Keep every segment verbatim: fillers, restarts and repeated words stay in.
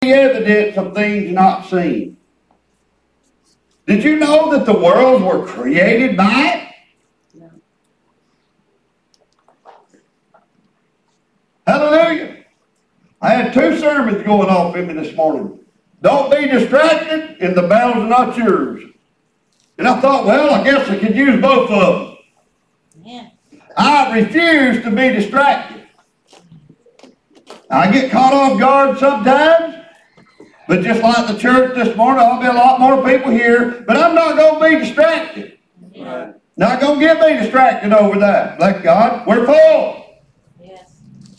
the evidence of things not seen. Did you know that the worlds were created by it? No. Hallelujah. I had two sermons going off in me this morning. Don't be distracted, and the battle's not yours. And I thought, well, I guess I could use both of them. Yeah. I refuse to be distracted. I get caught off guard sometimes, but just like the church this morning, I'll be a lot more people here, but I'm not going to be distracted. Yeah. Not going to get me distracted over that. Like God, we're full. Yes.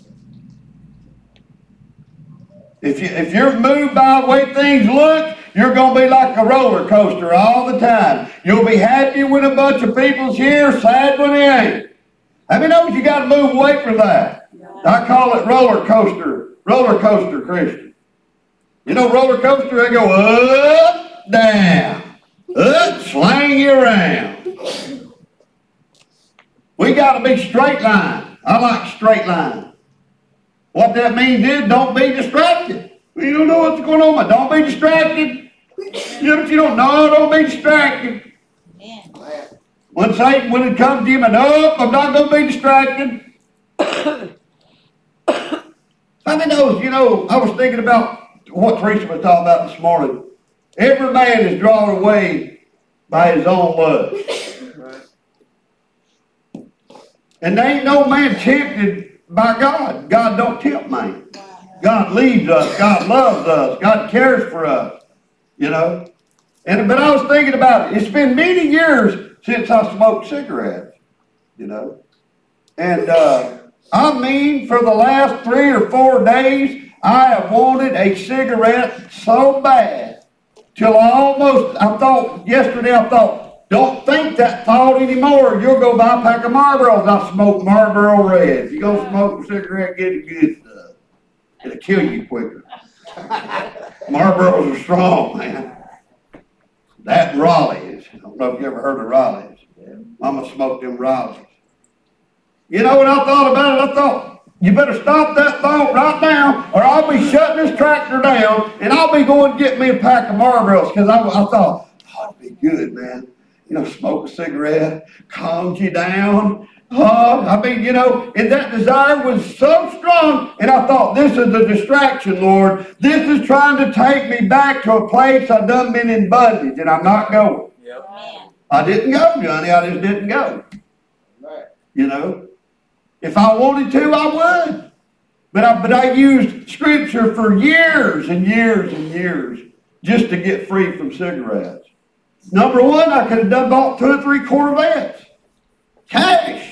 If, you, if you're moved by the way things look, you're going to be like a roller coaster all the time. You'll be happy when a bunch of people's here, sad when they ain't. How many know you got to move away from that? Yeah. I call it roller coaster, roller coaster Christian. You know, roller coaster, they go up, down, up, slang you around. We got to be straight line. I like straight line. What that means is don't be distracted. You don't know what's going on, but don't be distracted. You know, you don't know, don't be distracted. When Satan, when it comes to you, and no, I'm not going to be distracted. I mean, those, you know, I was thinking about what Teresa was talking about this morning. Every man is drawn away by his own lust. Right. And there ain't no man tempted by God. God don't tempt man. God leads us. God loves us. God cares for us. You know. And but I was thinking about it. It's been many years since I smoked cigarettes. You know. And uh, I mean, for the last three or four days, I have wanted a cigarette so bad till I almost, I thought, yesterday I thought, don't think that thought anymore. You'll go buy a pack of Marlboros. I smoke Marlboro Red. If you go smoke a cigarette, get the good stuff. It'll kill you quicker. Marlboros are strong, man. That and Raleighs. I don't know if you ever heard of Raleighs. Mama smoked them Raleighs. You know what I thought about it? I thought, you better stop that thought right now, or I'll be shutting this tractor down, and I'll be going to get me a pack of Marlboros, because I, I thought, oh, it'd be good, man. You know, smoke a cigarette, calms you down. Oh, I mean, you know, and that desire was so strong, and I thought, this is a distraction, Lord. This is trying to take me back to a place I've done been in bondage, and I'm not going. Yep. I didn't go, Johnny. I just didn't go. Right. You know, if I wanted to, I would. But I, but I used Scripture for years and years and years just to get free from cigarettes. Number one, I could have done bought two or three Corvettes. Cash.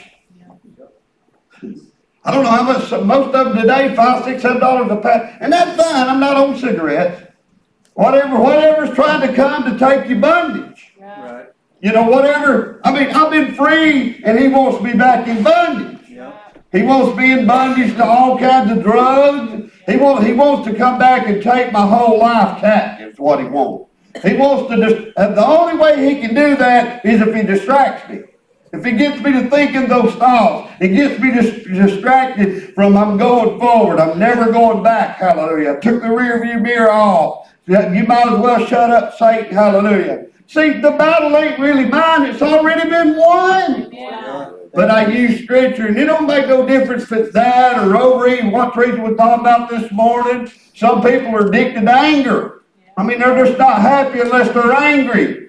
I don't know how much, most of them today, five, six hundred dollars a pack. And that's fine. I'm not on cigarettes. Whatever, whatever's trying to come to take you bondage. Right. You know, whatever. I mean, I've been free, and he wants me back in bondage. Yeah. He wants me in bondage to all kinds of drugs. He wants, he wants to come back and take my whole life captive, is what he wants. He wants to, dis- and the only way he can do that is if he distracts me. If he gets me to thinking those thoughts, it gets me dis- distracted from I'm going forward. I'm never going back. Hallelujah. I took the rear view mirror off. You might as well shut up, Satan. Hallelujah. See, the battle ain't really mine. It's already been won. Yeah. But I use Scripture, and it don't make no difference if it's that or overeating. What Teresa was talking about this morning. Some people are addicted to anger. I mean, they're just not happy unless they're angry.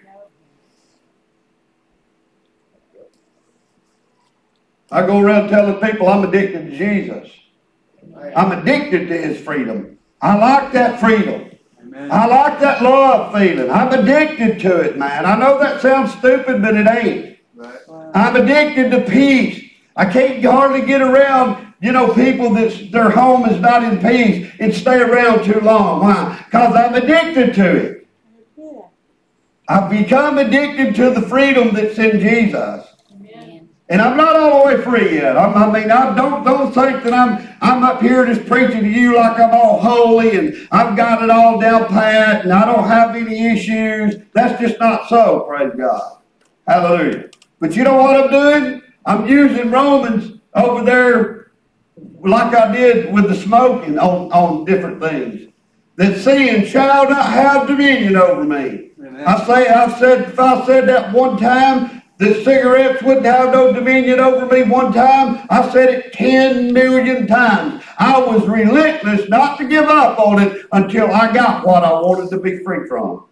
I go around telling people I'm addicted to Jesus. I'm addicted to His freedom. I like that freedom. Amen. I like that love feeling. I'm addicted to it, man. I know that sounds stupid, but it ain't. Right. I'm addicted to peace. I can't hardly get around, you know, people that their home is not in peace and stay around too long. Why? Because I'm addicted to it. I've become addicted to the freedom that's in Jesus. And I'm not all the way free yet. I'm, I mean, I don't don't think that I'm I'm up here just preaching to you like I'm all holy and I've got it all down pat and I don't have any issues. That's just not so, praise God. Hallelujah. But you know what I'm doing? I'm using Romans over there like I did with the smoking on, on different things. that sin shall not have dominion over me. Amen. I say, I've said, if I said that one time, that cigarettes wouldn't have no dominion over me one time, I said it ten million times. I was relentless not to give up on it until I got what I wanted to be free from.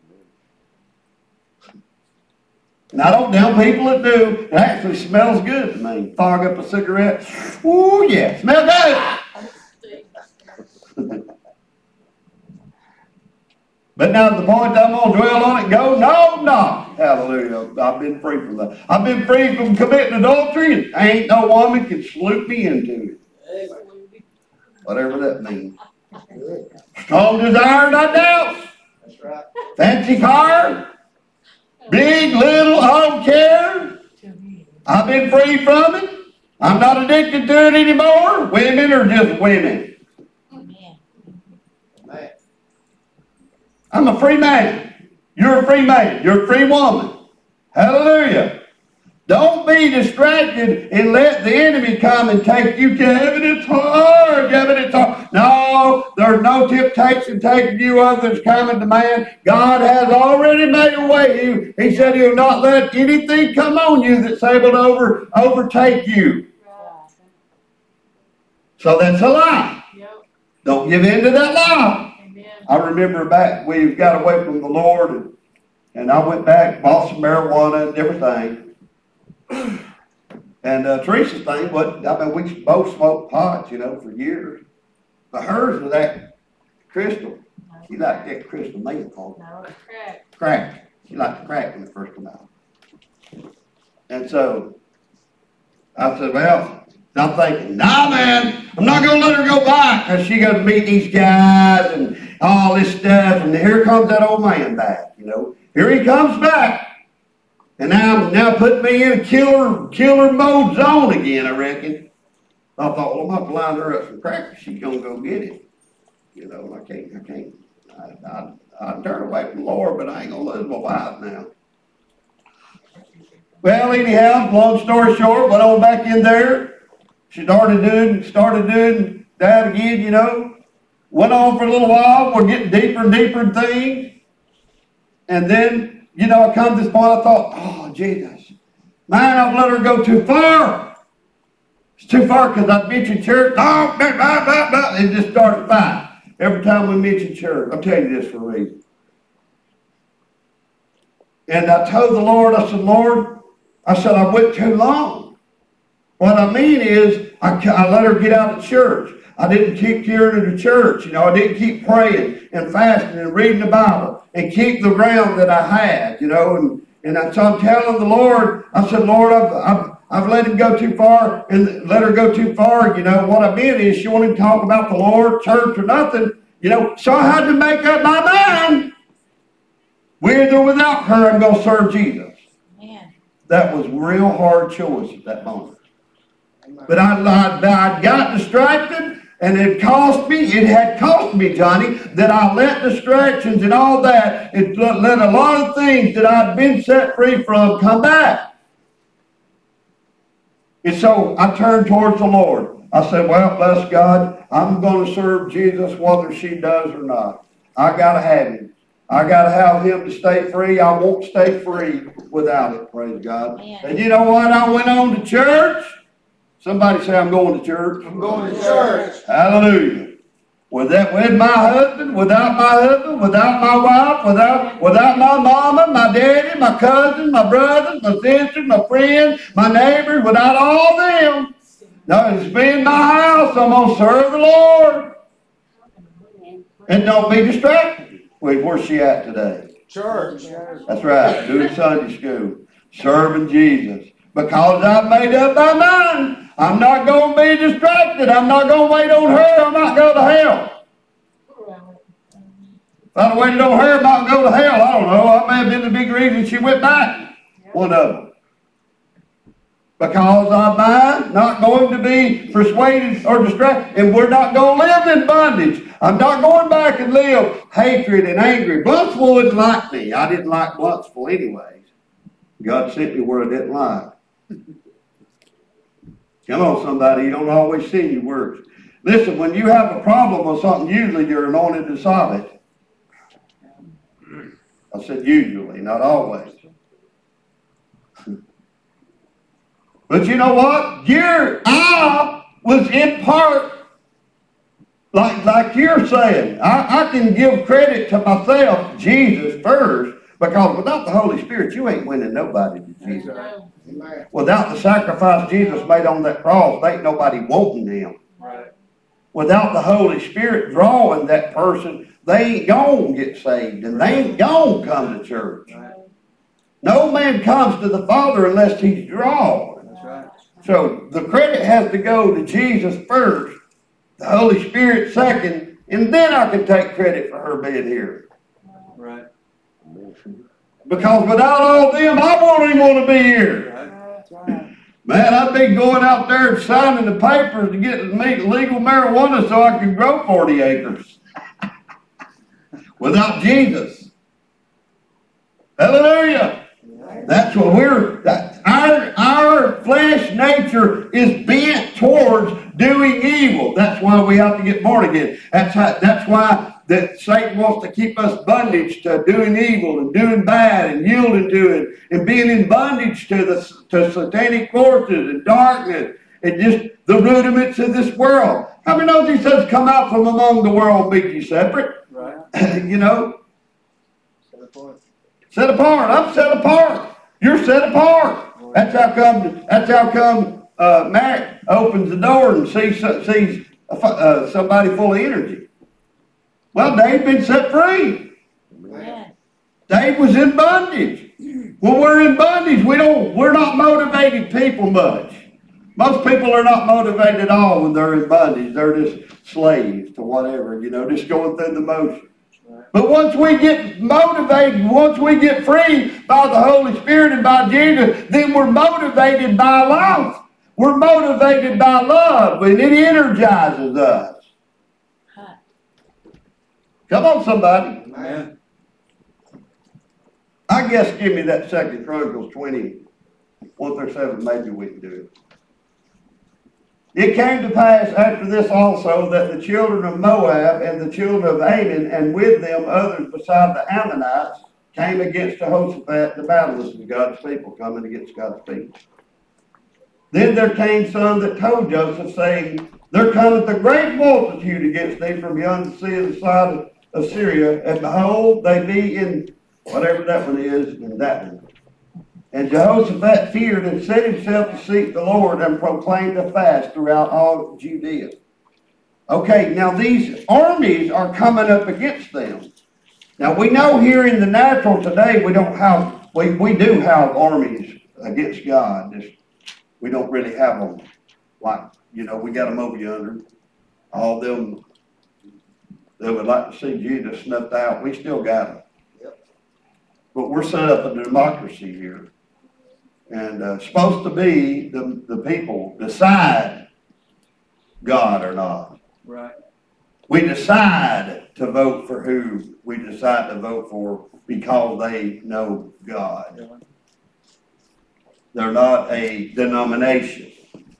And I don't doubt people that do. It actually smells good to me. Fog up a cigarette. Ooh, yeah. Smell good. But now the point I'm going to dwell on it, go, no, no. Hallelujah. I've been free from that. I've been free from committing adultery, and ain't no woman can sloop me into it. Whatever that means. Strong desire, not doubt. That's right. Fancy car. Big, little, I don't care. I've been free from it. I'm not addicted to it anymore. Women are just women. I'm a free man. You're a free man. You're a free woman. Hallelujah. Don't be distracted and let the enemy come and take you to heaven. It's hard. Heaven, it's hard. No, there's no temptation taking you other than coming to man. God has already made a way. He said he'll not let anything come on you that's able to over, overtake you. So that's a lie. Don't give in to that lie. I remember back, we got away from the Lord, and, and I went back, bought some marijuana and everything. And uh, Teresa's thing, what I mean, we both smoked pot, you know, for years. But hers was that crystal. She liked that crystal meal called. No, it's crack. Crack. She liked the crack when it first came out. And so I said, well, I'm thinking, nah, man, I'm not going to let her go back because she got to meet these guys and all this stuff. And here comes that old man back, you know. Here he comes back. And now, now put me in a killer killer mode zone again, I reckon. I thought, well, I'm going to have to line her up some crackers. She's going to go get it. You know, I can't, I can't. I, I, I turn away from the Lord, but I ain't going to lose my wife now. Well, anyhow, long story short, went on back in there. She started doing, started doing that again, you know. Went on for a little while. We're getting deeper and deeper in things. And then, you know, I come to this point, I thought, oh, Jesus. Man, I've let her go too far. It's too far because I mentioned church. Oh, blah, blah, blah, blah. It just started fighting. Every time we mention church. I'll tell you this for a reason. And I told the Lord, I said, Lord, I said, I went too long. What I mean is, I, I let her get out of church. I didn't keep carrying her to church. You know, I didn't keep praying and fasting and reading the Bible and keep the ground that I had, you know. And, and I, so I'm telling the Lord, I said, Lord, I've, I've, I've let him go too far and let her go too far. You know, what I meant is she wanted to talk about the Lord, church, or nothing. You know, so I had to make up my mind. With or without her, I'm going to serve Jesus. Man. That was a real hard choice at that moment. But I, I, I got distracted, and it cost me, it had cost me, Johnny, that I let distractions and all that, it let a lot of things that I'd been set free from come back. And so I turned towards the Lord. I said, well, bless God, I'm going to serve Jesus whether she does or not. I got to have him. I got to have him to stay free. I won't stay free without it, praise God. Man. And you know what? I went on to church. Somebody say, I'm going to church. I'm going to church. Hallelujah. With that, with my husband, without my husband, without my wife, without, without my mama, my daddy, my cousin, my brothers, my sisters, my friends, my neighbors, without all them. No, it's me in my house. I'm going to serve the Lord. And don't be distracted with where's she at today. Church. That's right. Doing Sunday school. Serving Jesus. Because I've made up my mind. I'm not going to be distracted. I'm not going to wait on her. I'm not going to hell. If I'd have waited on her, I might go to hell. I don't know. That may have been the big reason she went back. One of them. Because I'm mine, not going to be persuaded or distracted. And we're not going to live in bondage. I'm not going back and live hatred and angry. Bluntsville wouldn't like me. I didn't like Bluntsville anyways. God sent me where I didn't like. Come on, somebody. You don't always see your words. Listen, when you have a problem with something, usually you're anointed to solve it. I said usually, not always. But you know what? Your I was in part, like, like you're saying, I, I can give credit to myself, Jesus first, because without the Holy Spirit, you ain't winning nobody to Jesus. Without the sacrifice Jesus made on that cross, there ain't nobody wanting him. Right. Without the Holy Spirit drawing that person, they ain't gonna get saved, and they ain't gonna come to church. Right. No man comes to the Father unless he's drawn. That's right. So the credit has to go to Jesus first, the Holy Spirit second, and then I can take credit for her being here. Right. Because without all them, I won't even want to be here. Right. Man, I'd be going out there and signing the papers to get legal marijuana so I can grow forty acres. Without Jesus. Hallelujah. That's what we're, that, our, our flesh nature is bent towards doing evil. That's why we have to get born again. That's how, that's why that Satan wants to keep us bondage to doing evil and doing bad and yielding to it and being in bondage to the to satanic forces and darkness and just the rudiments of this world. How many knows he says, come out from among the world, make you separate? Right. You know? Set apart. Set apart. I'm set apart. You're set apart. Right. That's how come, that's how come uh, Mac opens the door and sees, sees uh, somebody full of energy. Well, Dave's been set free. Amen. Dave was in bondage. When we're in bondage, we don't, we're not motivated people much. Most people are not motivated at all when they're in bondage. They're just slaves to whatever, you know, just going through the motions. Right. But once we get motivated, once we get free by the Holy Spirit and by Jesus, then we're motivated by life. We're motivated by love, and it energizes us. Come on, somebody. Amen. I guess give me that Second Chronicles twenty, one through seven, maybe we can do it. It came to pass after this also that the children of Moab and the children of Ammon, and with them others beside the Ammonites, came against Jehoshaphat to battle. This is God's people coming against God's people. Then there came some that told Joseph, saying, there cometh a great multitude against thee from beyond the sea of the side of of Syria, and behold, they be in whatever that one is, in that one. And Jehoshaphat feared and set himself to seek the Lord and proclaimed a fast throughout all Judea. Okay, now these armies are coming up against them. Now we know here in the natural today we don't have, we, we do have armies against God. Just, we don't really have them like, you know, we got them over yonder. All them that would like to see Jesus snuffed out, we still got them. Yep. But we're set up a democracy here. And uh, supposed to be the, the people decide God or not. Right. We decide to vote for who we decide to vote for because they know God. Yeah. They're not a denomination.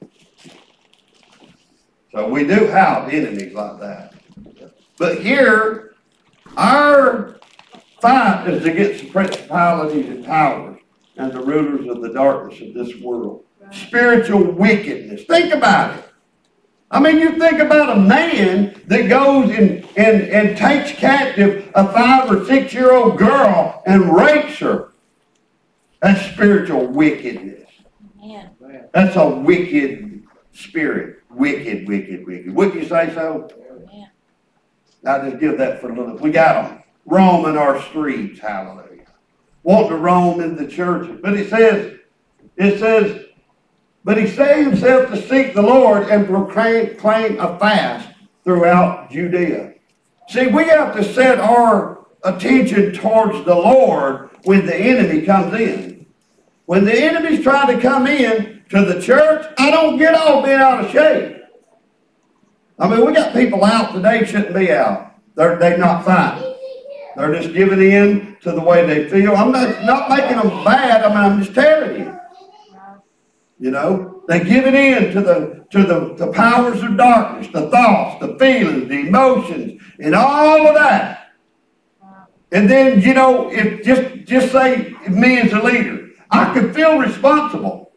So we do have enemies like that. But here, our fight is against the principalities and powers and the rulers of the darkness of this world. Right. Spiritual wickedness. Think about it. I mean, you think about a man that goes and, and, and takes captive a five or six year old girl and rapes her. That's spiritual wickedness. Man. That's a wicked spirit. Wicked, wicked, wicked. Wouldn't you say so? I'll just give that for a little. We got them roaming our streets, hallelujah. Want to roam in the churches. But it says, it says, but he set himself to seek the Lord and proclaim claim a fast throughout Judea. See, we have to set our attention towards the Lord when the enemy comes in. When the enemy's trying to come in to the church, I don't get all bent out of shape. I mean, we got people out today shouldn't be out. They're, they're not fighting. They're just giving in to the way they feel. I'm not, not making them bad. I mean, I'm just telling you. You know? They give it in to the to the, the powers of darkness, the thoughts, the feelings, the emotions, and all of that. And then, you know, if just just say me as a leader, I could feel responsible.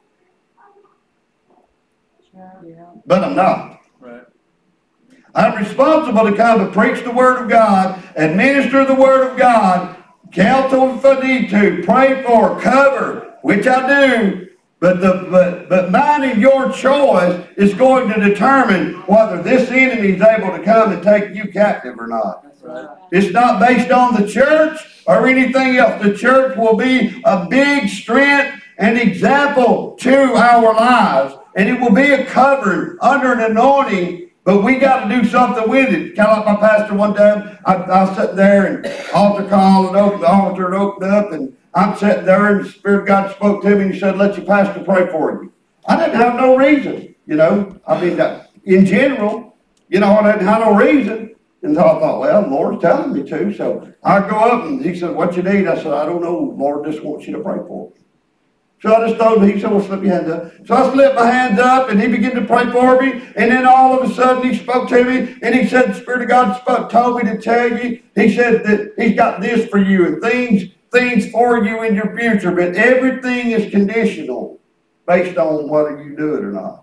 But I'm not. Right. I'm responsible to come and preach the Word of God, administer the Word of God, counsel if I need to, pray for, cover, which I do. But the but but mine and your choice is going to determine whether this enemy is able to come and take you captive or not. That's right. It's not based on the church or anything else. The church will be a big strength and example to our lives. And it will be a covering under an anointing, but we got to do something with it. Kind of like my pastor one time, I, I was sitting there and altar call and opened the altar and opened up, and I'm sitting there and the Spirit of God spoke to me and he said, let your pastor pray for you. I didn't have no reason, you know. I mean, in general, you know, I didn't have no reason. And so I thought, well, the Lord's telling me to. So I go up and he said, what you need? I said, I don't know. Lord just wants you to pray for me. So I just told him, he said, well, slip your hands up. So I slipped my hands up, and he began to pray for me. And then all of a sudden, he spoke to me, and he said, the Spirit of God spoke, told me to tell you. He said that he's got this for you, and things, things for you in your future. But everything is conditional based on whether you do it or not.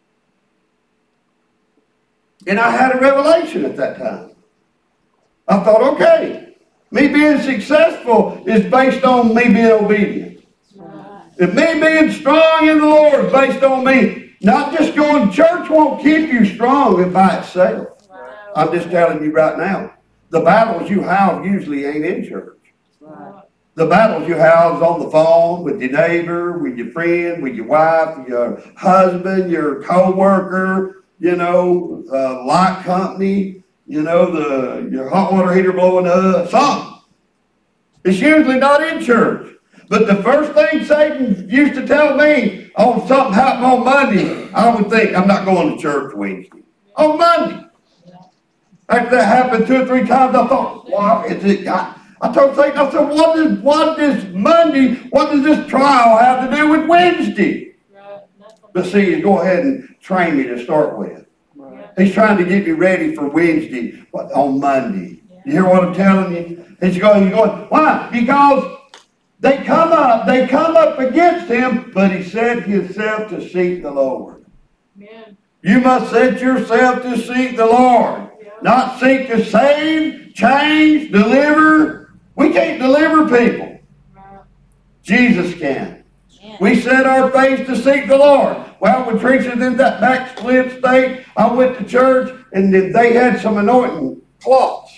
And I had a revelation at that time. I thought, okay, me being successful is based on me being obedient. If me being strong in the Lord is based on me, not just going to church won't keep you strong by itself. Wow. I'm just telling you right now. The battles you have usually ain't in church. Wow. The battles you have is on the phone with your neighbor, with your friend, with your wife, your husband, your co-worker, you know, uh, light company, you know, the your hot water heater blowing up, something. It's usually not in church. But the first thing Satan used to tell me, oh, something happened on Monday, I would think, I'm not going to church Wednesday. On Monday. After that happened two or three times, I thought, wow, is it? I, I told Satan, I said, what does, what does Monday, what does this trial have to do with Wednesday? But see, go ahead and train me to start with. He's trying to get me ready for Wednesday on Monday. You hear what I'm telling you? He's going, you're going, why? Because They come up, they come up against him, but he set himself to seek the Lord. Amen. You must set yourself to seek the Lord. Yeah. Not seek to save, change, deliver. We can't deliver people. Right. Jesus can. Yeah. We set our face to seek the Lord. Well, when Teresa's in that backslid state, I went to church and they had some anointing cloths.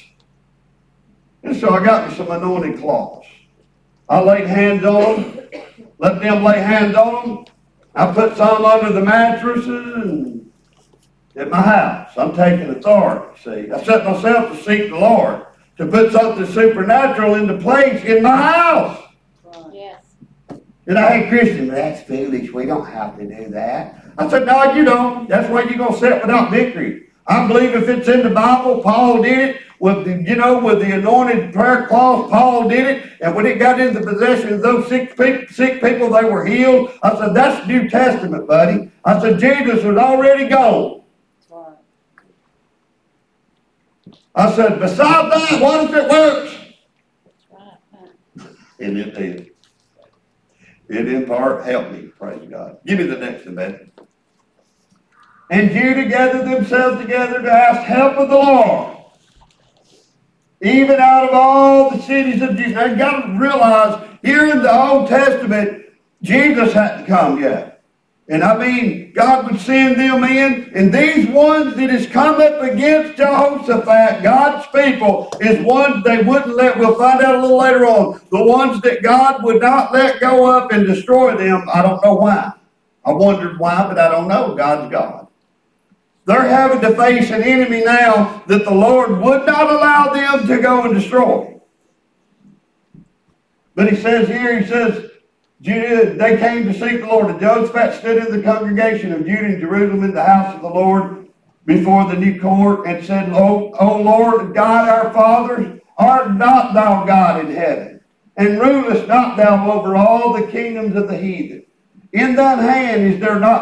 And so I got me some anointing cloths. I laid hands on them, let them lay hands on them. I put some under the mattresses and at my house. I'm taking authority, see. I set myself to seek the Lord, to put something supernatural into place in my house. Yes. And I had Christians, that's foolish. We don't have to do that. I said, no, you don't. That's why you're going to sit without victory. I believe if it's in the Bible, Paul did it. With the, you know, with the anointed prayer cloth, Paul did it. And when it got into possession of those sick, pe- sick people, they were healed. I said, that's New Testament, buddy. I said, Jesus was already gone. I said, besides that, what if it works? And it did. It in part helped me, praise God. Give me the next one, man. And Judah gathered themselves together to ask help of the Lord. Even out of all the cities of Judah. Now you've got to realize, here in the Old Testament, Jesus hadn't come yet. And I mean, God would send them in, and these ones that has come up against Jehoshaphat, God's people, is ones they wouldn't let, we'll find out a little later on, the ones that God would not let go up and destroy them. I don't know why. I wondered why, but I don't know. God's God. They're having to face an enemy now that the Lord would not allow them to go and destroy. But he says here, he says, Judah, they came to seek the Lord. And Jehoshaphat stood in the congregation of Judah and Jerusalem in the house of the Lord before the new court and said, O, o Lord, God our fathers, art not thou God in heaven, and rulest not thou over all the kingdoms of the heathen? In thine hand is there not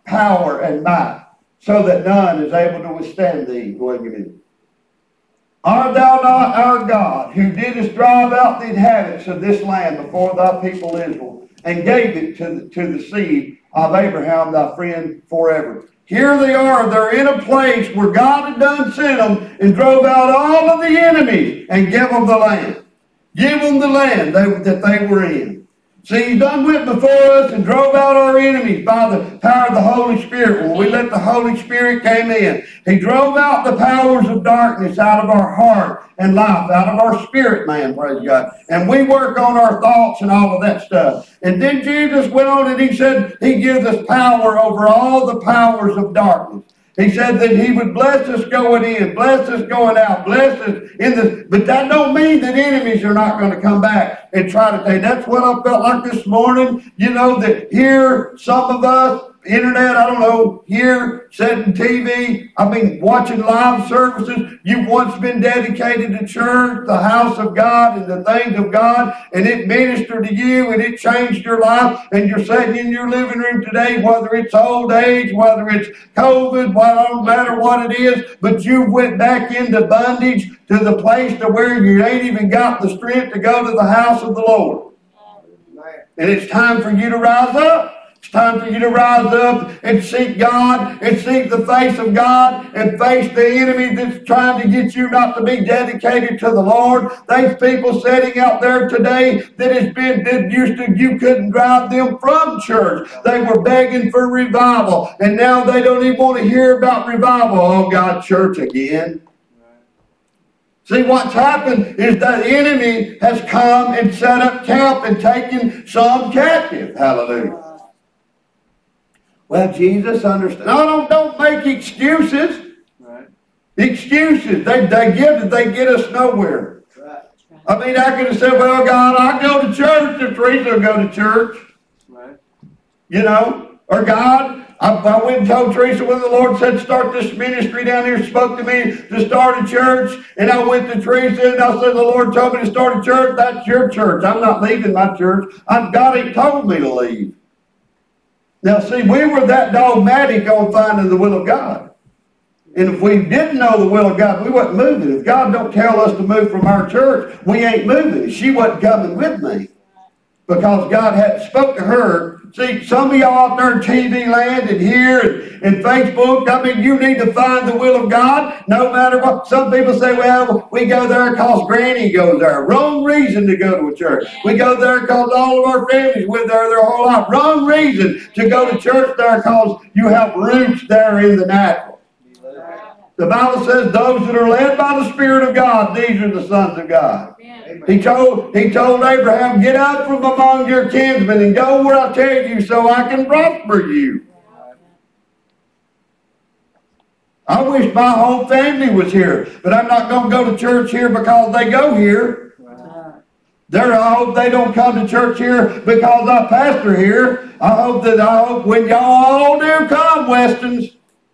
power and might, so that none is able to withstand thee. Wait a minute. Art thou not our God, who didst drive out the inhabitants of this land before thy people Israel, and gave it to the, to the seed of Abraham thy friend forever? Here they are. They're in a place where God had done sent them and drove out all of the enemies and gave them the land. Give them the land they, that they were in. See, He done went before us and drove out our enemies by the power of the Holy Spirit. When we let the Holy Spirit came in, He drove out the powers of darkness out of our heart and life, out of our spirit, man, praise God. And we work on our thoughts and all of that stuff. And then Jesus went on and He said He gives us power over all the powers of darkness. He said that He would bless us going in, bless us going out, bless us in the. But that don't mean that enemies are not going to come back and try to take. That's what I felt like this morning. You know, that here, some of us, internet, I don't know, here, sitting T V, I mean, watching live services. You've once been dedicated to church, the house of God, and the things of God, and it ministered to you, and it changed your life, and you're sitting in your living room today, whether it's old age, whether it's COVID, well, it don't matter what it is, but you went back into bondage to the place to where you ain't even got the strength to go to the house of the Lord. And it's time for you to rise up. It's time for you to rise up and seek God and seek the face of God and face the enemy that's trying to get you not to be dedicated to the Lord. There's people sitting out there today that has been that used to you couldn't drive them from church. They were begging for revival, and now they don't even want to hear about revival. Oh, God, church again. See, what's happened is that the enemy has come and set up camp and taken some captive. Hallelujah. Well, Jesus understands. No, don't, don't make excuses. Right. Excuses. They, they, get, they get us nowhere. Right. I mean, I could have said, well, God, I go to church if Teresa will go to church. Right. You know, or God, I, I went and told Teresa when the Lord said start this ministry down here, spoke to me to start a church, and I went to Teresa and I said the Lord told me to start a church. That's your church. I'm not leaving my church. I'm, God ain't told me to leave. Now, see, we were that dogmatic on finding the will of God. And if we didn't know the will of God, we wasn't moving. If God don't tell us to move from our church, we ain't moving. She wasn't coming with me because God hadn't spoke to her. See, some of y'all out there in T V land and here and, and Facebook, I mean, you need to find the will of God no matter what. Some people say, well, we go there because Granny goes there. Wrong reason to go to a church. We go there because all of our families went there their whole life. Wrong reason to go to church there because you have roots there in the natural. The Bible says those that are led by the Spirit of God, these are the sons of God. He told, he told Abraham, get up from among your kinsmen and go where I tell you so I can prosper you. I wish my whole family was here, but I'm not going to go to church here because they go here. They're, I hope they don't come to church here because I pastor here. I hope that I hope when y'all all do come, Westons,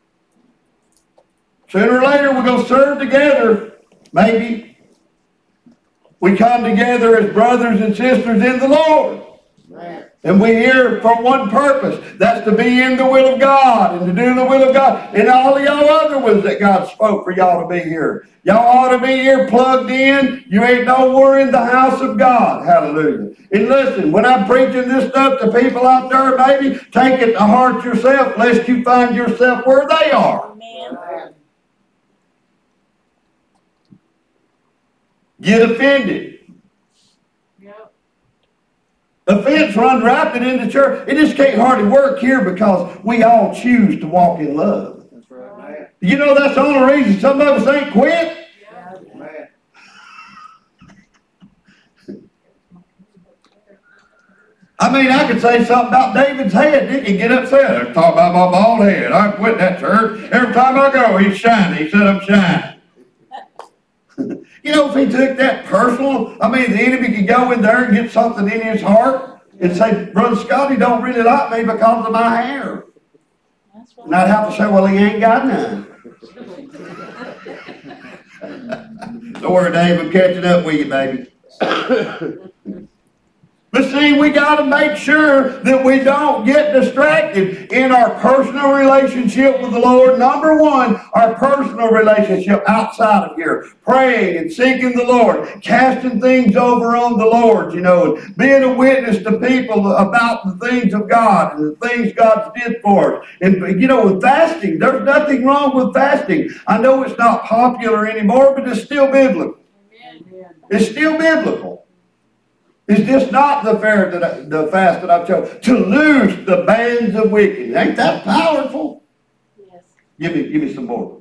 sooner or later we're going to serve together, maybe. We come together as brothers and sisters in the Lord. Amen. And we're here for one purpose. That's to be in the will of God and to do the will of God. And all of y'all other ones that God spoke for y'all to be here. Y'all ought to be here plugged in. You ain't nowhere in the house of God. Hallelujah. And listen, when I'm preaching this stuff to people out there, maybe take it to heart yourself lest you find yourself where they are. Amen. Get offended. Yep. Offense runs rapid in the church. It just can't hardly work here because we all choose to walk in love. That's right. You know that's the only reason some of us ain't quit. Yeah. I mean, I could say something about David's head. He can get upset. Talk about my bald head. I quit that church. Every time I go, he's shining. He said I'm shining. You know, if he took that personal, I mean, the enemy could go in there and get something in his heart and say, Brother Scotty don't really like me because of my hair. And I'd have to say, well, he ain't got none. Don't worry, Dave, I'm catching up with you, baby. But see, we got to make sure that we don't get distracted in our personal relationship with the Lord. Number one, our personal relationship outside of here. Praying and seeking the Lord. Casting things over on the Lord, you know. And being a witness to people about the things of God and the things God did for us. And, you know, with fasting, there's nothing wrong with fasting. I know it's not popular anymore, but it's still biblical. Amen. It's still biblical. It's just not the fair that I, the fast that I've chosen. To loose the bands of wickedness. Ain't that powerful? Yes. Give me, give me some more.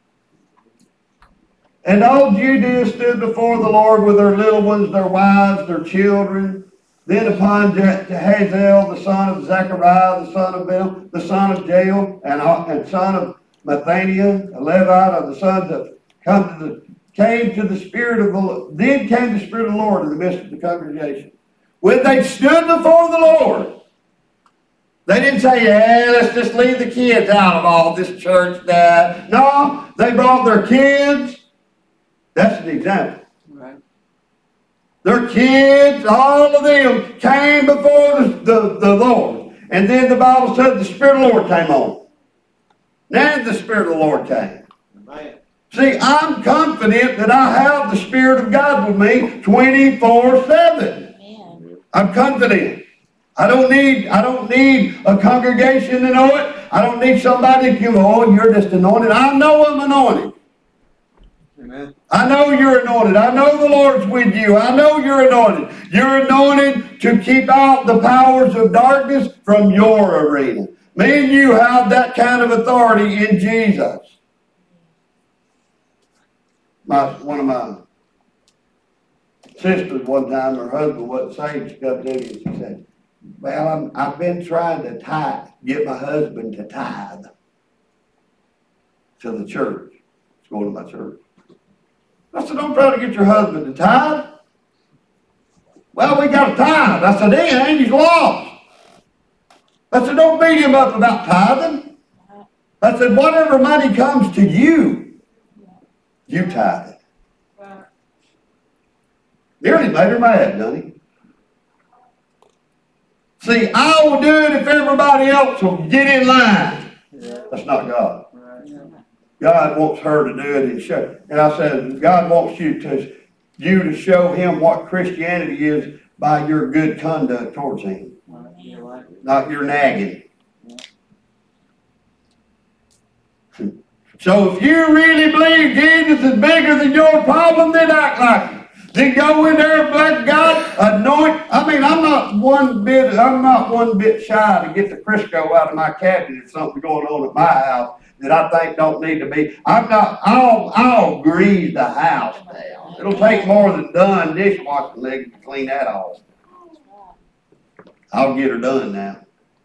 And all Judea stood before the Lord with their little ones, their wives, their children. Then upon Hazael, the son of Zechariah, the son of Bel, the son of Jael, and, and son of Mathaniah, a Levite of the sons of come to the came to the Spirit of the then came the Spirit of the Lord in the midst of the congregation. When they stood before the Lord, they didn't say, yeah, let's just leave the kids out of all this church that. No, they brought their kids. That's an example. Right. Their kids, all of them, came before the, the, the Lord. And then the Bible said the Spirit of the Lord came on. Then the Spirit of the Lord came. Amen. See, I'm confident that I have the Spirit of God with me twenty-four seven. I'm confident. I don't need I don't need a congregation to know it. I don't need somebody to give, oh, you're just anointed. I know I'm anointed. Amen. I know you're anointed. I know the Lord's with you. I know you're anointed. You're anointed to keep out the powers of darkness from your arena. Me and you have that kind of authority in Jesus. My, one of my sisters one time, her husband wasn't saved. She come to me and she said, well, I'm, I've been trying to tithe, get my husband to tithe to the church. He's going to my church. I said, don't try to get your husband to tithe. Well, we got to tithe. I said, hey, ain't he's lost. I said, don't beat him up about tithing. I said, whatever money comes to you, you tithe it. Wow. Nearly made her mad, done he? See, I will do it if everybody else will get in line. Yeah. That's not God. Right. God wants her to do it and show. And I said, God wants you to you to show him what Christianity is by your good conduct towards him. Right. Not your nagging. Yeah. So if you really believe Jesus is bigger than your problem, then act like it. Then go in there and let God anoint. I mean, I'm not one bit. I'm not one bit shy to get the Crisco out of my cabinet if something's going on at my house that I think don't need to be. I'm not. I'll I'll grease the house down. It'll take more than done dishwashing legs to clean that off. I'll get her done now.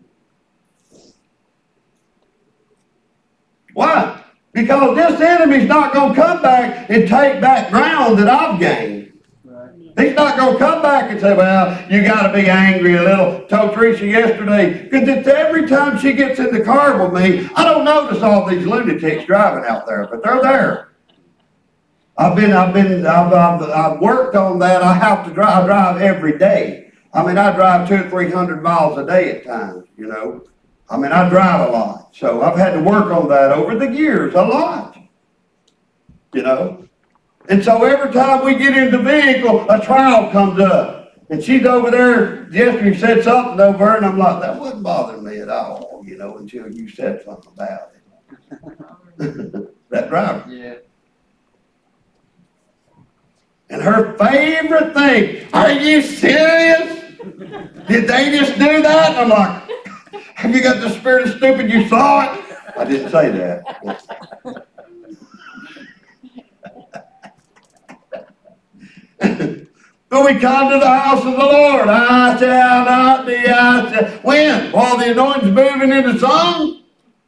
Why? Because this enemy's not going to come back and take back ground that I've gained. Right. He's not going to come back and say, well, you got to be angry a little. Told Teresa yesterday, because it's every time she gets in the car with me, I don't notice all these lunatics driving out there, but they're there. I've been, I've been, I've, I've, I've worked on that. I have to drive, I drive every day. I mean, I drive two or three hundred miles a day at times, you know. I mean, I drive a lot, so I've had to work on that over the years a lot, you know. And so every time we get in the vehicle, a trial comes up. And she's over there, yesterday said something over her, and I'm like, that wouldn't bother me at all, you know, until you said something about it. That driver. Yeah. And her favorite thing, are you serious? Did they just do that? I'm like, have you got the spirit of stupid? You saw it? I didn't say that. But we come to the house of the Lord. I shall not be. I shall. When? While the anointing's moving in the song?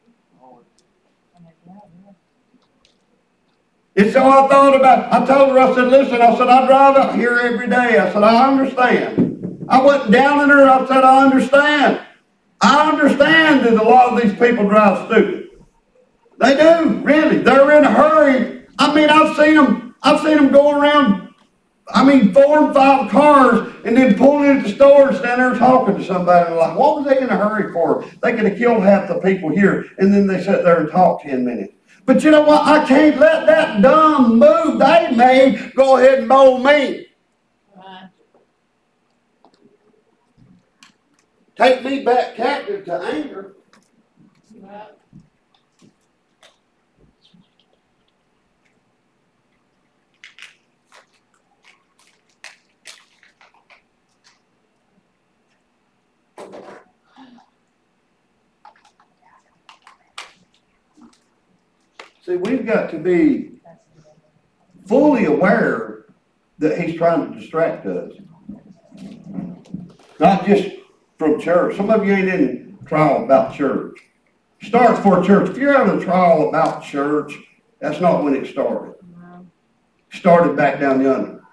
And so I thought about, I told her, I said, listen, I said, I drive out here every day. I said, I understand. I wasn't downing her. I said, I understand. I understand that a lot of these people drive stupid. They do, really. They're in a hurry. I mean, I've seen them, I've seen them go around I mean, four and five cars, and then pulling into the store and standing there talking to somebody. And like, what was they in a hurry for? They could have killed half the people here, and then they sat there and talked ten minutes. But you know what? I can't let that dumb move they made go ahead and mold me. Right. Take me back captive to anger. Right. See, we've got to be fully aware that he's trying to distract us. Not just from church. Some of you ain't in trial about church. It starts for church. If you're having a trial about church, that's not when it started. It started back down yonder.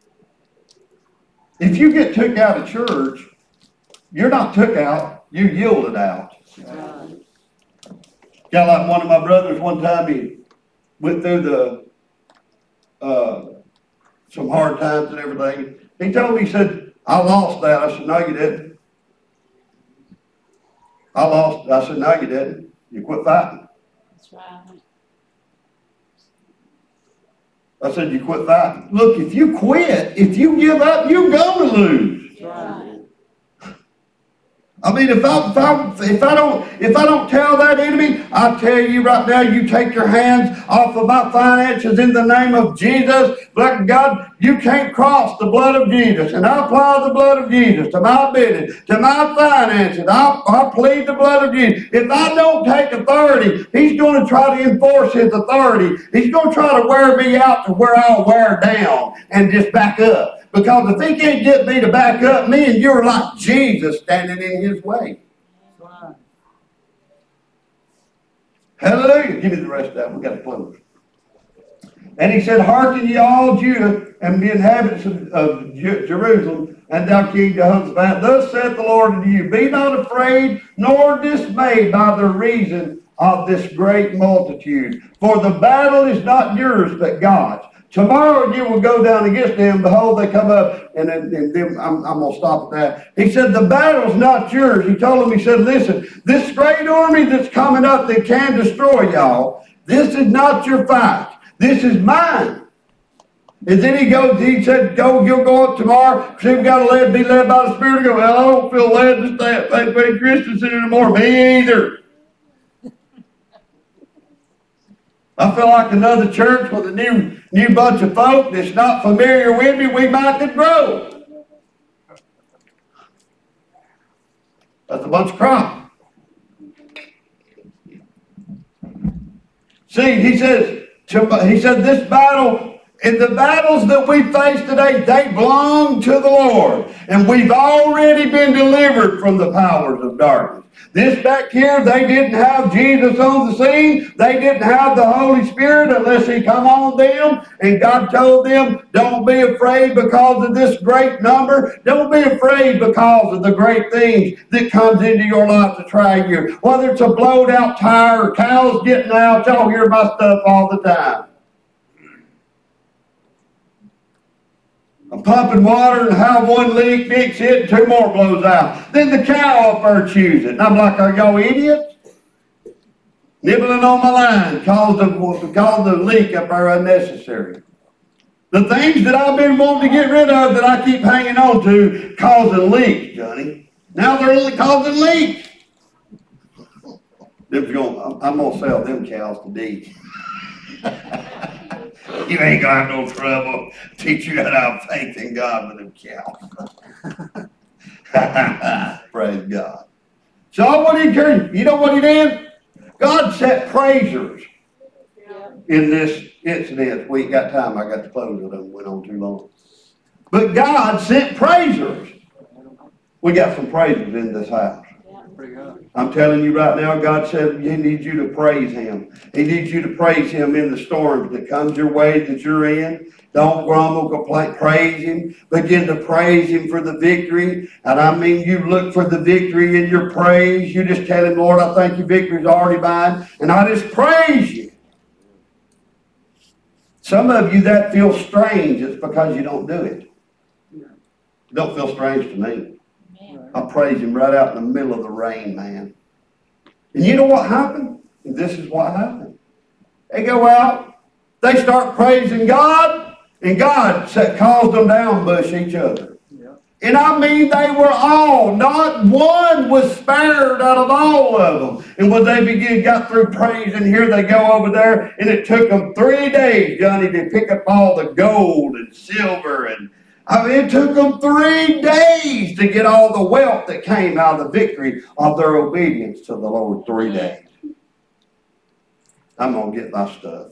If you get took out of church, you're not took out, you yielded out. Got like one of my brothers one time, he went through the uh, some hard times and everything. He told me, he said, I lost that. I said, no, you didn't. I lost. I said, no, you didn't. You quit fighting. That's right. I said, you quit fighting. Look, if you quit, if you give up, you're going to lose. That's right. I mean, if I, if I if I don't if I don't tell that enemy, I tell you right now, you take your hands off of my finances in the name of Jesus. Black God, you can't cross the blood of Jesus, and I apply the blood of Jesus to my business, to my finances. I, I plead the blood of Jesus. If I don't take authority, he's going to try to enforce his authority. He's going to try to wear me out to where I'll wear down and just back up. Because if he can't get me to back up, me and you're like Jesus standing in his way. Right. Hallelujah. Give me the rest of that. We've got to close. And he said, hearken ye all Judah and the inhabitants of, of Jerusalem, and thou King Jehoshaphat. Thus saith the Lord unto you, be not afraid nor dismayed by the reason of this great multitude. For the battle is not yours, but God's. Tomorrow you will go down against them. Behold, they come up. And then, and then I'm, I'm going to stop at that. He said, the battle's not yours. He told them, he said, listen, this great army that's coming up that can destroy y'all, this is not your fight. This is mine. And then he goes, he said, go, you'll go up tomorrow. See, we've got to let, be led by the Spirit. Go, well, I don't feel led to stay at Faith Faith Christian Center anymore. Me either. I feel like another church with a new new bunch of folk that's not familiar with me, we might could grow. That's a bunch of crop. See, he says, he said this battle, and the battles that we face today, they belong to the Lord. And we've already been delivered from the powers of darkness. This back here, they didn't have Jesus on the scene. They didn't have the Holy Spirit unless he come on them. And God told them, don't be afraid because of this great number. Don't be afraid because of the great things that comes into your life to try you. Whether it's a blowed out tire or cows getting out, y'all hear my stuff all the time. I'm pumping water and have one leak, fix it, and two more blows out. Then the cow up there chews it. And I'm like, are y'all idiots? Nibbling on my line caused the, caused the leak up there unnecessary. The things that I've been wanting to get rid of that I keep hanging on to causing leaks, Johnny. Now they're only causing leaks. I'm going to sell them cows to D. You ain't got no trouble. Teach you how to have faith in God with them cows. Praise God. So I want to encourage you. You know what he did? God set praisers in this incident. We ain't got time. I got to close it. It went on too long. But God sent praisers. We got some praisers in this house. I'm telling you right now, God said He needs you to praise Him. He needs you to praise Him in the storms that comes your way that you're in. Don't grumble, complain. Praise Him. Begin to praise Him for the victory. And I mean, you look for the victory in your praise. You just tell Him, Lord, I thank you, victory's already mine. And I just praise you. Some of you, that feels strange. It's because you don't do it. It don't feel strange to me. I praise him right out in the middle of the rain, man. And you know what happened? And this is what happened. They go out, they start praising God, and God calls them to ambush each other. And I mean, they were all, not one was spared out of all of them. And when they began, got through praising, here they go over there, and it took them three days, Johnny, to pick up all the gold and silver. And I mean, it took them three days to get all the wealth that came out of the victory of their obedience to the Lord. Three days. I'm going to get my stuff.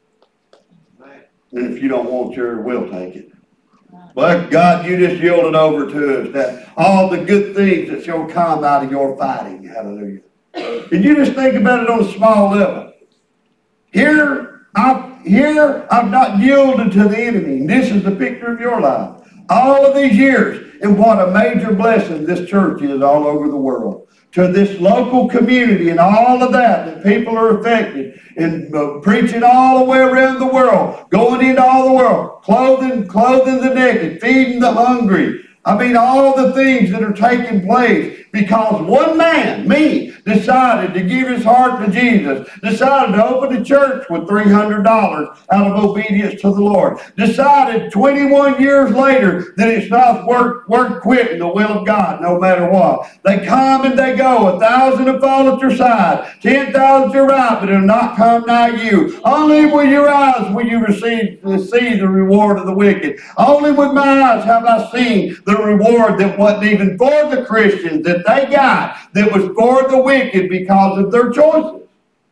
And if you don't want yours, we'll take it. But God, you just yielded over to us that all the good things that shall come out of your fighting. Hallelujah. And you just think about it on a small level. Here, I've, here, I've not yielded to the enemy. And this is the picture of your life. All of these years. And what a major blessing this church is all over the world. To this local community and all of that, that people are affected. And uh, preaching all the way around the world. Going into all the world. Clothing, clothing the naked. Feeding the hungry. I mean, all the things that are taking place because one man, me, decided to give his heart to Jesus, decided to open a church with three hundred dollars out of obedience to the Lord, decided twenty-one years later that it's not worth, worth quitting the will of God no matter what. They come and they go. A thousand will fall at your side, ten thousand at your right, but it'll not come nigh you. Only with your eyes will you receive see the reward of the wicked. Only with my eyes have I seen the reward that wasn't even for the Christians that they got, that was for the wicked because of their choices.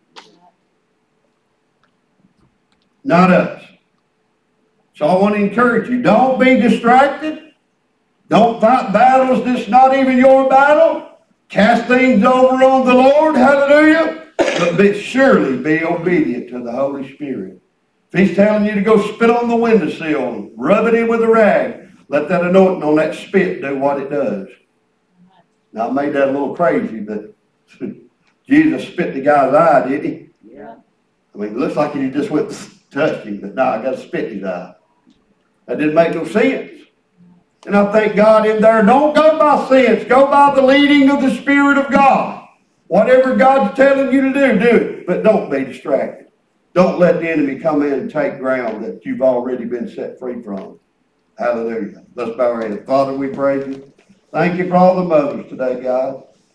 Not us. So I want to encourage you, don't be distracted. Don't fight battles that's not even your battle. Cast things over on the Lord, hallelujah. But be, surely be obedient to the Holy Spirit. If he's telling you to go spit on the windowsill and rub it in with a rag, let that anointing on that spit do what it does. Now, I made that a little crazy, but Jesus spit the guy's eye, did he? Yeah. I mean, it looks like he just went touched him, but no, I got to spit in his eye. That didn't make no sense. And I thank God in there, don't go by sense. Go by the leading of the Spirit of God. Whatever God's telling you to do, do it. But don't be distracted. Don't let the enemy come in and take ground that you've already been set free from. Hallelujah. Let's bow our heads. Father, we praise you. Thank you for all the mothers today, God.